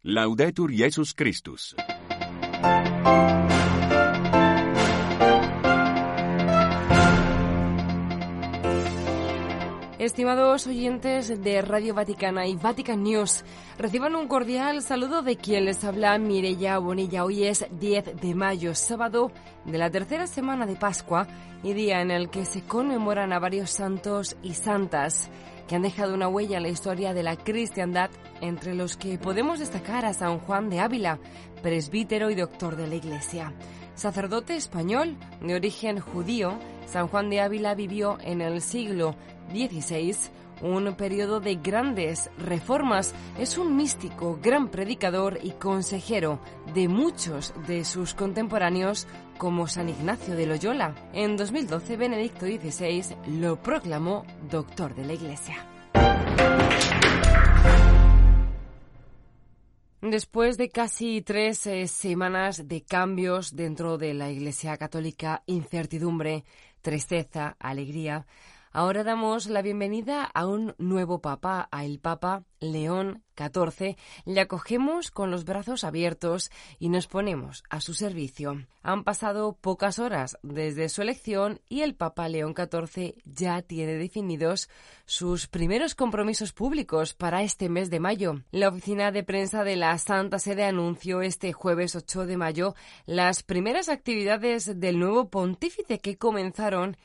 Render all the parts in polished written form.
Laudetur Jesus Christus. Estimados oyentes de Radio Vaticana y Vatican News, reciban un cordial saludo de quien les habla, Mireia Bonilla. Hoy es 10 de mayo, sábado de la tercera semana de Pascua y día en el que se conmemoran a varios santos y santas que han dejado una huella en la historia de la cristiandad, entre los que podemos destacar a San Juan de Ávila, presbítero y doctor de la Iglesia. Sacerdote español de origen judío, San Juan de Ávila vivió en el siglo XVI un periodo de grandes reformas. Es un místico, gran predicador y consejero de muchos de sus contemporáneos, como San Ignacio de Loyola. En 2012, Benedicto XVI lo proclamó doctor de la Iglesia. Después de casi 3 semanas de cambios dentro de la Iglesia Católica, incertidumbre, tristeza, alegría, ahora damos la bienvenida a un nuevo Papa, al Papa León XIV. Le acogemos con los brazos abiertos y nos ponemos a su servicio. Han pasado pocas horas desde su elección y el Papa León XIV ya tiene definidos sus primeros compromisos públicos para este mes de mayo. La oficina de prensa de la Santa Sede anunció este jueves 8 de mayo las primeras actividades del nuevo pontífice que comenzaron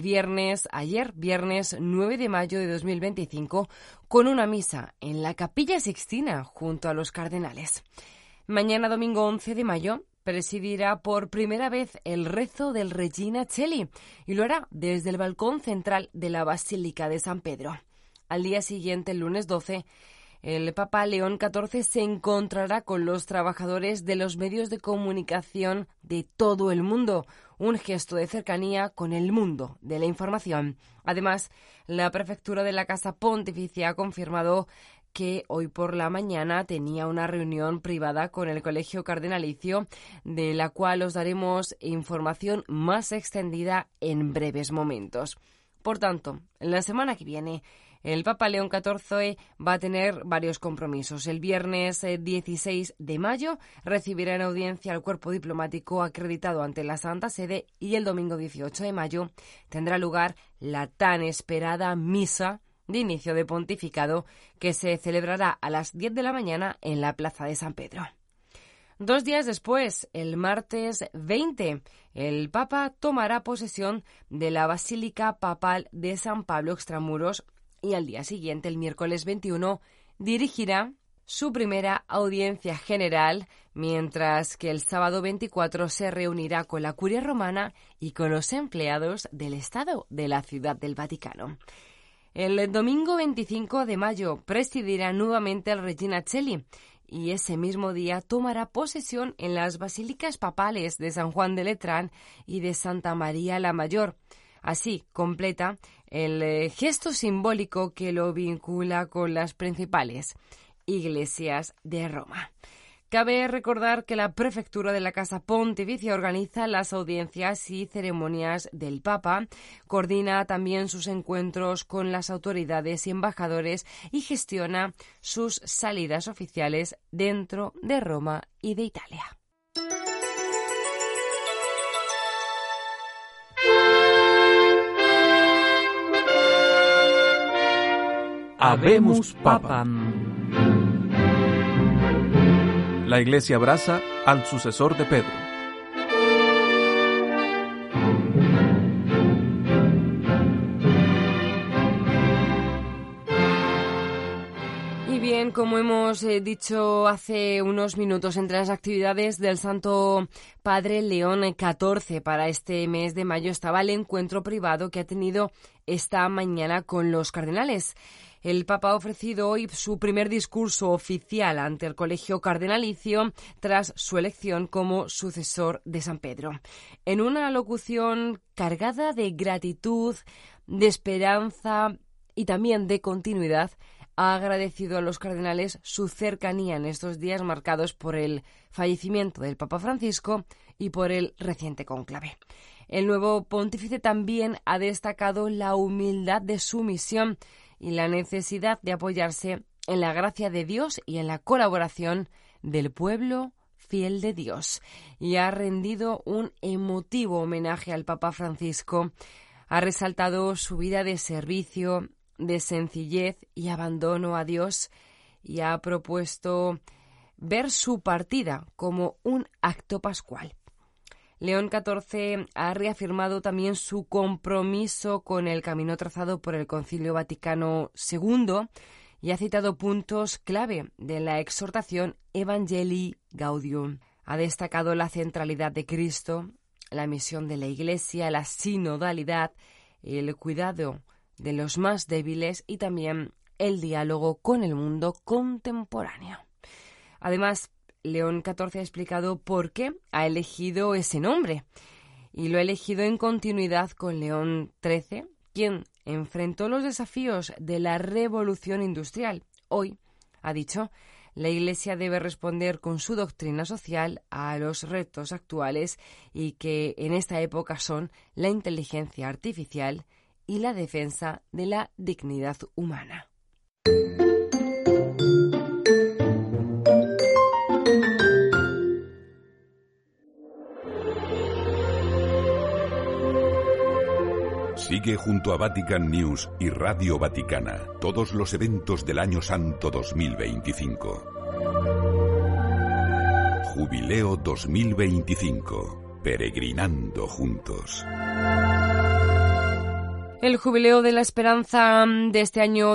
ayer viernes 9 de mayo de 2025, con una misa en la Capilla Sixtina junto a los cardenales. Mañana domingo 11 de mayo presidirá por primera vez el rezo del Regina Coeli y lo hará desde el balcón central de la Basílica de San Pedro. Al día siguiente, el lunes 12, el Papa León XIV se encontrará con los trabajadores de los medios de comunicación de todo el mundo, un gesto de cercanía con el mundo de la información. Además, la prefectura de la Casa Pontificia ha confirmado que hoy por la mañana tenía una reunión privada con el Colegio Cardenalicio, de la cual os daremos información más extendida en breves momentos. Por tanto, la semana que viene, el Papa León XIV va a tener varios compromisos. El viernes 16 de mayo recibirá en audiencia al cuerpo diplomático acreditado ante la Santa Sede y el domingo 18 de mayo tendrá lugar la tan esperada misa de inicio de pontificado que se celebrará a las 10 de la mañana en la Plaza de San Pedro. 2 días después, el martes 20, el Papa tomará posesión de la Basílica Papal de San Pablo Extramuros y al día siguiente, el miércoles 21, dirigirá su primera audiencia general, mientras que el sábado 24 se reunirá con la Curia Romana y con los empleados del Estado de la Ciudad del Vaticano. El domingo 25 de mayo presidirá nuevamente el Regina Coeli y ese mismo día tomará posesión en las basílicas papales de San Juan de Letrán y de Santa María la Mayor. Así completa el gesto simbólico que lo vincula con las principales iglesias de Roma. Cabe recordar que la prefectura de la Casa Pontificia organiza las audiencias y ceremonias del Papa, coordina también sus encuentros con las autoridades y embajadores y gestiona sus salidas oficiales dentro de Roma y de Italia. Habemus Papam. La Iglesia abraza al sucesor de Pedro. Y bien, como hemos dicho hace unos minutos, entre las actividades del Santo Padre León XIV para este mes de mayo estaba el encuentro privado que ha tenido esta mañana con los cardenales. El Papa ha ofrecido hoy su primer discurso oficial ante el Colegio Cardenalicio tras su elección como sucesor de San Pedro. En una locución cargada de gratitud, de esperanza y también de continuidad, ha agradecido a los cardenales su cercanía en estos días marcados por el fallecimiento del Papa Francisco y por el reciente cónclave. El nuevo pontífice también ha destacado la humildad de su misión y la necesidad de apoyarse en la gracia de Dios y en la colaboración del pueblo fiel de Dios y ha rendido un emotivo homenaje al Papa Francisco. Ha resaltado su vida de servicio, de sencillez y abandono a Dios y ha propuesto ver su partida como un acto pascual. León XIV ha reafirmado también su compromiso con el camino trazado por el Concilio Vaticano II y ha citado puntos clave de la exhortación Evangelii Gaudium. Ha destacado la centralidad de Cristo, la misión de la Iglesia, la sinodalidad, el cuidado de los más débiles y también el diálogo con el mundo contemporáneo. Además, León XIV ha explicado por qué ha elegido ese nombre y lo ha elegido en continuidad con León XIII, quien enfrentó los desafíos de la revolución industrial. Hoy, ha dicho, la Iglesia debe responder con su doctrina social a los retos actuales y que en esta época son la inteligencia artificial y la defensa de la dignidad humana. Sigue junto a Vatican News y Radio Vaticana todos los eventos del Año Santo 2025. Jubileo 2025. Peregrinando juntos. El Jubileo de la Esperanza de este año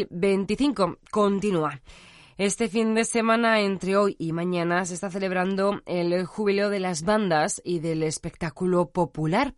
2025 continúa. Este fin de semana, entre hoy y mañana, se está celebrando el Jubileo de las Bandas y del Espectáculo Popular.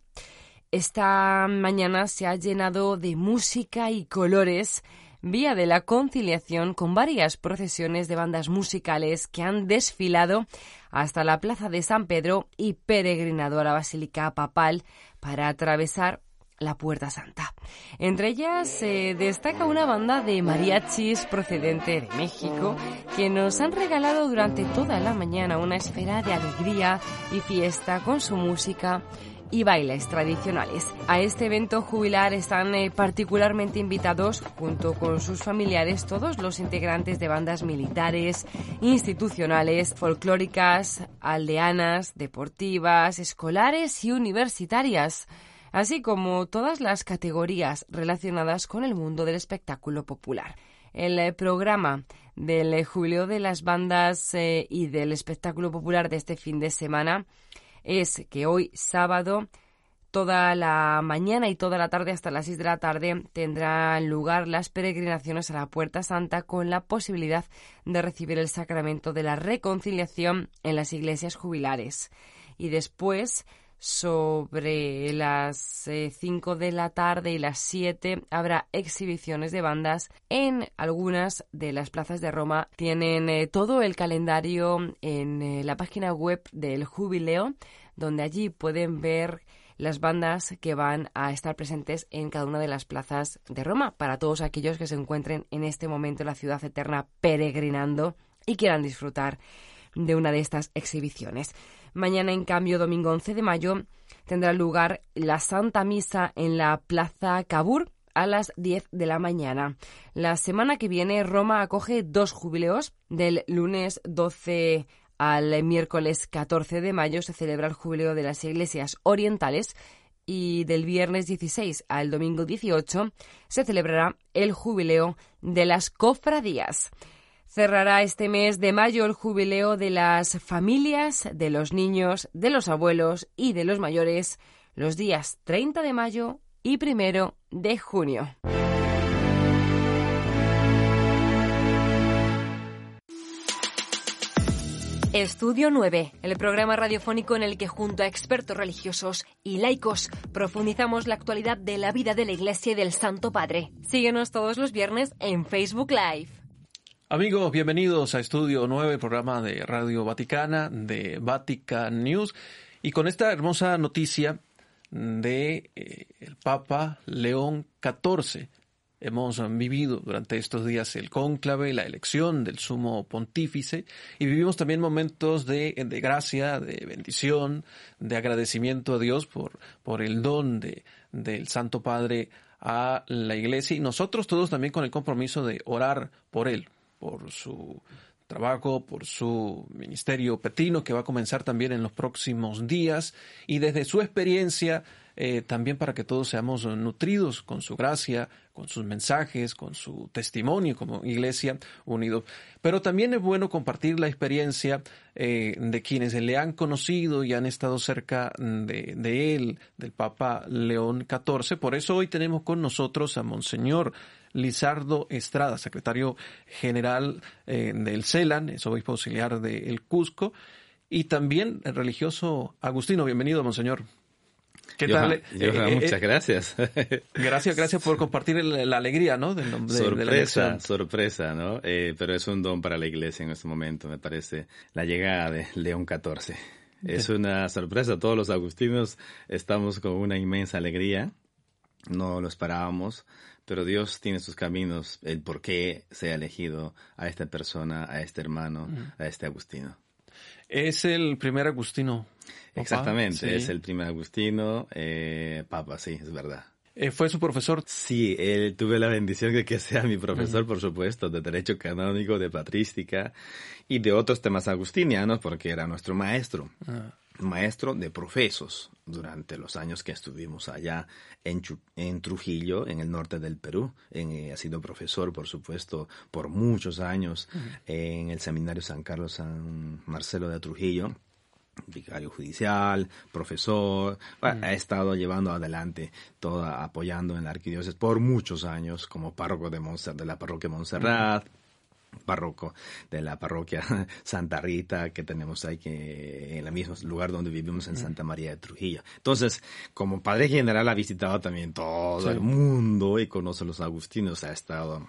Esta mañana se ha llenado de música y colores, vía de la conciliación, con varias procesiones de bandas musicales que han desfilado hasta la Plaza de San Pedro y peregrinado a la Basílica Papal para atravesar la Puerta Santa. Entre ellas se destaca una banda de mariachis procedente de México que nos han regalado durante toda la mañana una esfera de alegría y fiesta con su música y bailes tradicionales. A este evento jubilar están particularmente invitados, junto con sus familiares, todos los integrantes de bandas militares, institucionales, folclóricas, aldeanas, deportivas, escolares y universitarias, así como todas las categorías relacionadas con el mundo del espectáculo popular. El programa del Jubileo de las Bandas y del Espectáculo Popular de este fin de semana es que hoy sábado, toda la mañana y toda la tarde hasta las 6 de la tarde tendrán lugar las peregrinaciones a la Puerta Santa con la posibilidad de recibir el sacramento de la reconciliación en las iglesias jubilares. Y después, sobre las 5 de la tarde y las 7, habrá exhibiciones de bandas en algunas de las plazas de Roma. Tienen todo el calendario en la página web del Jubileo, donde allí pueden ver las bandas que van a estar presentes en cada una de las plazas de Roma, para todos aquellos que se encuentren en este momento en la ciudad eterna peregrinando y quieran disfrutar de una de estas exhibiciones. Mañana, en cambio, domingo 11 de mayo, tendrá lugar la Santa Misa en la Plaza Cavour a las 10 de la mañana. La semana que viene, Roma acoge 2 jubileos. Del lunes 12 al miércoles 14 de mayo se celebra el Jubileo de las Iglesias Orientales y del viernes 16 al domingo 18 se celebrará el Jubileo de las Cofradías. Cerrará este mes de mayo el Jubileo de las familias, de los niños, de los abuelos y de los mayores, los días 30 de mayo y 1 de junio. Estudio 9, el programa radiofónico en el que junto a expertos religiosos y laicos profundizamos la actualidad de la vida de la Iglesia y del Santo Padre. Síguenos todos los viernes en Facebook Live. Amigos, bienvenidos a Estudio 9, programa de Radio Vaticana, de Vatican News, y con esta hermosa noticia de el Papa León XIV. Hemos vivido durante estos días el cónclave, la elección del sumo pontífice, y vivimos también momentos de gracia, de bendición, de agradecimiento a Dios por el don del Santo Padre a la Iglesia, y nosotros todos también con el compromiso de orar por él, por su trabajo, por su ministerio petrino que va a comenzar también en los próximos días, y desde su experiencia también para que todos seamos nutridos con su gracia, con sus mensajes, con su testimonio como iglesia unidos. Pero también es bueno compartir la experiencia de quienes le han conocido y han estado cerca de él, del Papa León XIV. Por eso hoy tenemos con nosotros a Monseñor Lizardo Estrada, secretario general del CELAN, es obispo auxiliar de El Cusco, y también el religioso agustino. Bienvenido, Monseñor. ¿Qué tal? Muchas gracias. Gracias por compartir la alegría, ¿no? de la sorpresa, ¿no? Pero es un don para la iglesia en este momento, me parece, la llegada de León XIV. Es una sorpresa. Todos los agustinos estamos con una inmensa alegría. No lo esperábamos, pero Dios tiene sus caminos, el por qué se ha elegido a esta persona, a este hermano, a este agustino. Es el primer agustino. Papa. Exactamente, sí. Es el primer agustino, Papa, sí, es verdad. ¿Fue su profesor? Sí, tuve la bendición de que sea mi profesor, por supuesto, de Derecho Canónico, de Patrística y de otros temas agustinianos, porque era nuestro maestro. Maestro de profesos durante los años que estuvimos allá en Trujillo, en el norte del Perú. Ha sido profesor, por supuesto, por muchos años en el Seminario San Carlos San Marcelo de Trujillo. Vicario judicial, profesor, ha estado llevando adelante apoyando en la arquidiócesis por muchos años como párroco de la parroquia Montserrat, párroco de la parroquia Santa Rita que tenemos ahí en el mismo lugar donde vivimos en Santa María de Trujillo. Entonces, como padre general ha visitado también todo el mundo y conoce los agustinos, ha estado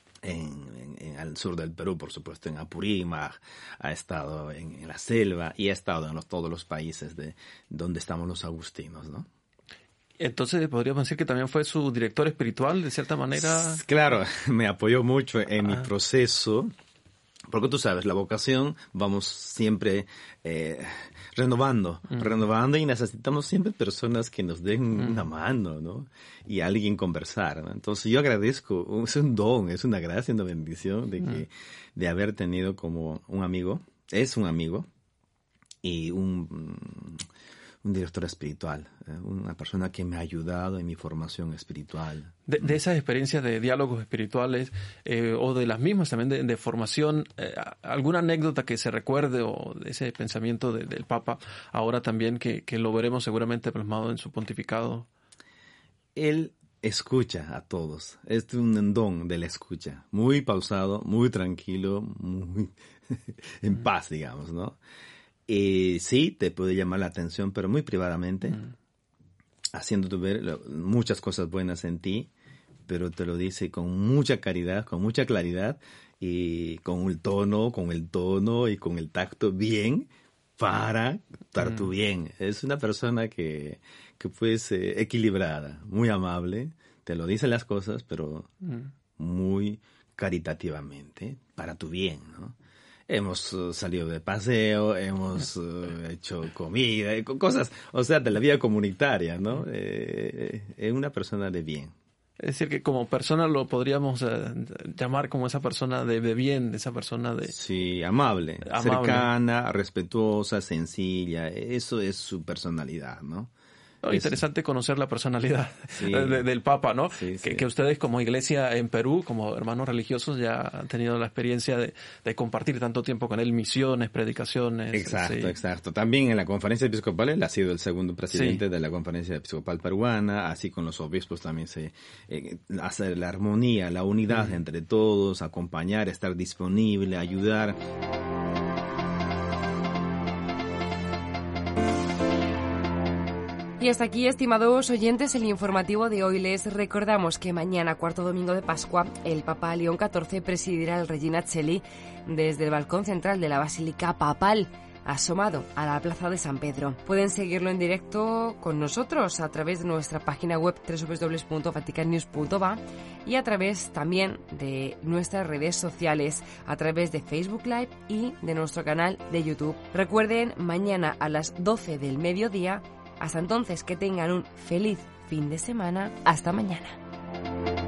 al sur del Perú, por supuesto, en Apurímac, ha estado en la selva y ha estado en todos los países de donde estamos los agustinos, ¿no? Entonces, podríamos decir que también fue su director espiritual, de cierta manera. Claro, me apoyó mucho en mi proceso, porque tú sabes, la vocación vamos siempre renovando y necesitamos siempre personas que nos den una mano, ¿no? Y alguien conversar, ¿no? Entonces yo agradezco, es un don, es una gracia, una bendición de haber tenido como un amigo, es un amigo y un director espiritual, una persona que me ha ayudado en mi formación espiritual. De esas experiencias de diálogos espirituales o de las mismas también de formación, ¿alguna anécdota que se recuerde o de ese pensamiento del Papa ahora también que lo veremos seguramente plasmado en su pontificado? Él escucha a todos, es un don de la escucha, muy pausado, muy tranquilo, muy en paz, digamos, ¿no? Sí, te puede llamar la atención, pero muy privadamente, haciéndote ver muchas cosas buenas en ti, pero te lo dice con mucha caridad, con mucha claridad, y con el tono y con el tacto bien, para estar tú bien. Es una persona que pues equilibrada, muy amable, te lo dice las cosas, pero muy caritativamente, para tu bien, ¿no? Hemos salido de paseo, hemos hecho comida, cosas, o sea, de la vida comunitaria, ¿no? Es una persona de bien. Es decir, que como persona lo podríamos llamar como esa persona de bien, esa persona de... Sí, amable, cercana, respetuosa, sencilla, eso es su personalidad, ¿no? Interesante conocer la personalidad del Papa, ¿no? Sí. Que ustedes como iglesia en Perú, como hermanos religiosos, ya han tenido la experiencia de compartir tanto tiempo con él, misiones, predicaciones. Exacto. También en la conferencia episcopal él ha sido el segundo presidente de la conferencia episcopal peruana, así con los obispos también se hace la armonía, la unidad entre todos, acompañar, estar disponible, ayudar. Y hasta aquí, estimados oyentes, el informativo de hoy. Les recordamos que mañana, cuarto domingo de Pascua, el Papa León XIV presidirá el Regina Coeli desde el balcón central de la Basílica Papal, asomado a la Plaza de San Pedro. Pueden seguirlo en directo con nosotros a través de nuestra página web www.vaticannews.va y a través también de nuestras redes sociales, a través de Facebook Live y de nuestro canal de YouTube. Recuerden, mañana a las 12 del mediodía. Hasta entonces, que tengan un feliz fin de semana. Hasta mañana.